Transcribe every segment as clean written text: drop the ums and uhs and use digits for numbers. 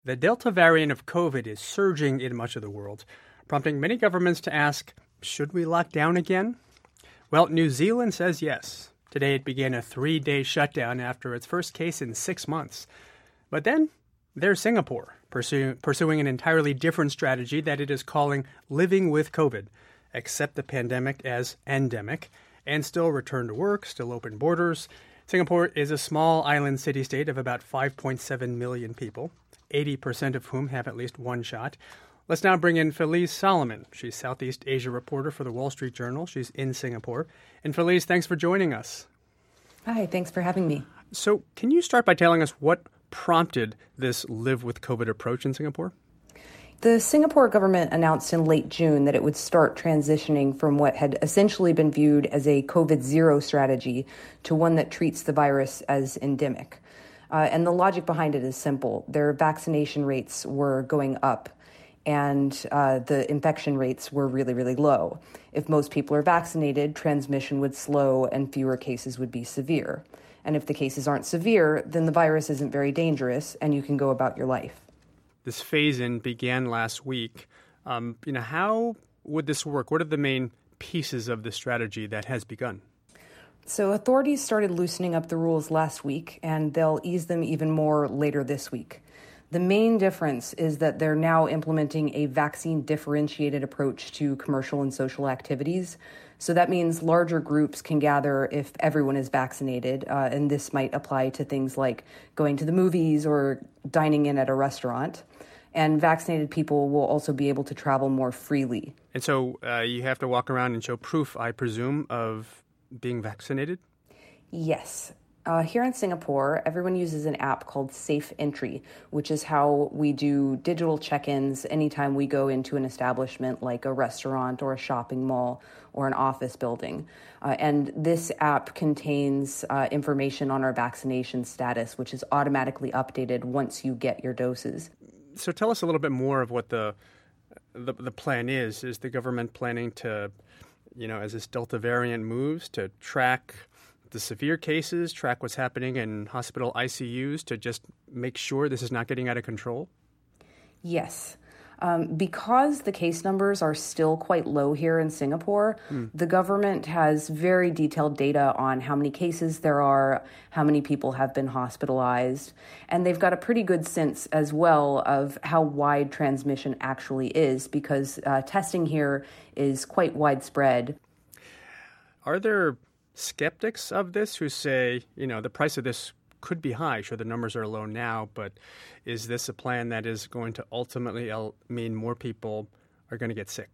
The Delta variant of COVID is surging in much of the world, prompting many governments to ask, should we lock down again? Well, New Zealand says yes. Today it began a 3-day shutdown after its first case in 6 months. But then there's Singapore, pursuing an entirely different strategy that it is calling living with COVID, accept the pandemic as endemic, and still return to work, still open borders. Singapore is a small island city-state of about 5.7 million people, 80% of whom have at least one shot. Let's now bring in Felice Solomon. She's Southeast Asia reporter for the Wall Street Journal. She's in Singapore. And Felice, thanks for joining us. Hi, thanks for having me. So can you start by telling us what prompted this live with COVID approach in Singapore? The Singapore government announced in late June that it would start transitioning from what had essentially been viewed as a COVID-0 strategy to one that treats the virus as endemic. And the logic behind it is simple. Their vaccination rates were going up, and the infection rates were really, really low. If most people are vaccinated, transmission would slow and fewer cases would be severe. And if the cases aren't severe, then the virus isn't very dangerous and you can go about your life. This phase-in began last week. How would this work? What are the main pieces of the strategy that has begun? So authorities started loosening up the rules last week, and they'll ease them even more later this week. The main difference is that they're now implementing a vaccine-differentiated approach to commercial and social activities. So that means larger groups can gather if everyone is vaccinated, and this might apply to things like going to the movies or dining in at a restaurant. And vaccinated people will also be able to travel more freely. And so you have to walk around and show proof, I presume, of being vaccinated? Yes. Here in Singapore, everyone uses an app called Safe Entry, which is how we do digital check-ins anytime we go into an establishment like a restaurant or a shopping mall or an office building. And this app contains information on our vaccination status, which is automatically updated once you get your doses. So tell us a little bit more of what the plan is. Is the government planning to, as this Delta variant moves, to track the severe cases, track what's happening in hospital ICUs to just make sure this is not getting out of control? Yes. Because the case numbers are still quite low here in Singapore, the government has very detailed data on how many cases there are, how many people have been hospitalized, and they've got a pretty good sense as well of how wide transmission actually is because testing here is quite widespread. Are there skeptics of this who say, the price of this could be high? Sure, the numbers are low now, but is this a plan that is going to ultimately mean more people are going to get sick?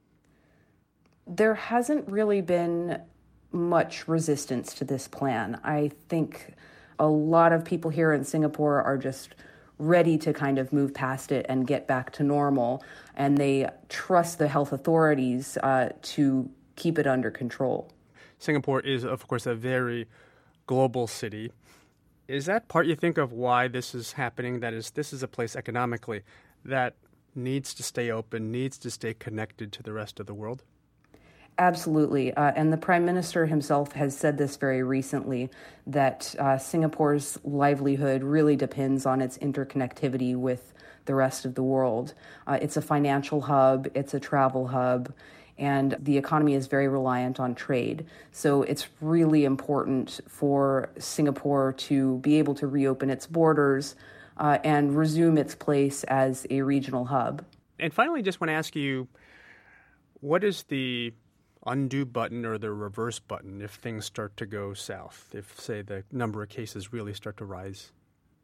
There hasn't really been much resistance to this plan. I think a lot of people here in Singapore are just ready to kind of move past it and get back to normal, and they trust the health authorities to keep it under control. Singapore is, of course, a very global city. Is that part, you think, of why this is happening? That is, this is a place economically that needs to stay open, needs to stay connected to the rest of the world? Absolutely. And the Prime Minister himself has said this very recently, that Singapore's livelihood really depends on its interconnectivity with the rest of the world. It's a financial hub, it's a travel hub, and the economy is very reliant on trade. So it's really important for Singapore to be able to reopen its borders and resume its place as a regional hub. And finally, just want to ask you, what is the undo button or the reverse button if things start to go south, if, say, the number of cases really start to rise?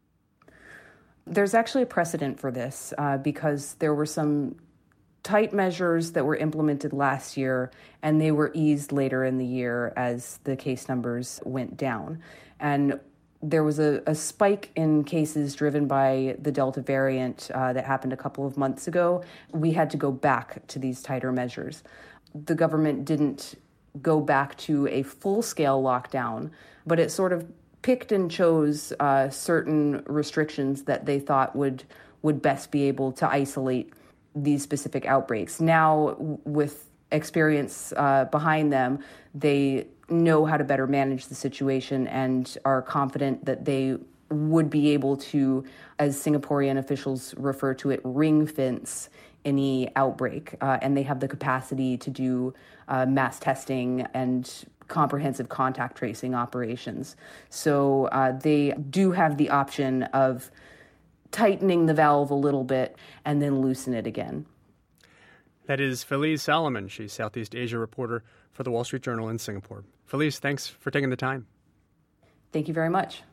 There's actually a precedent for this because there were some tight measures that were implemented last year, and they were eased later in the year as the case numbers went down. And there was a spike in cases driven by the Delta variant that happened a couple of months ago. We had to go back to these tighter measures. The government didn't go back to a full-scale lockdown, but it sort of picked and chose certain restrictions that they thought would best be able to isolate these specific outbreaks. Now, with experience behind them, they know how to better manage the situation and are confident that they would be able to, as Singaporean officials refer to it, ring fence any outbreak. And they have the capacity to do mass testing and comprehensive contact tracing operations. So they do have the option of tightening the valve a little bit and then loosen it again. That is Felice Salomon. She's Southeast Asia reporter for the Wall Street Journal in Singapore. Felice, thanks for taking the time. Thank you very much.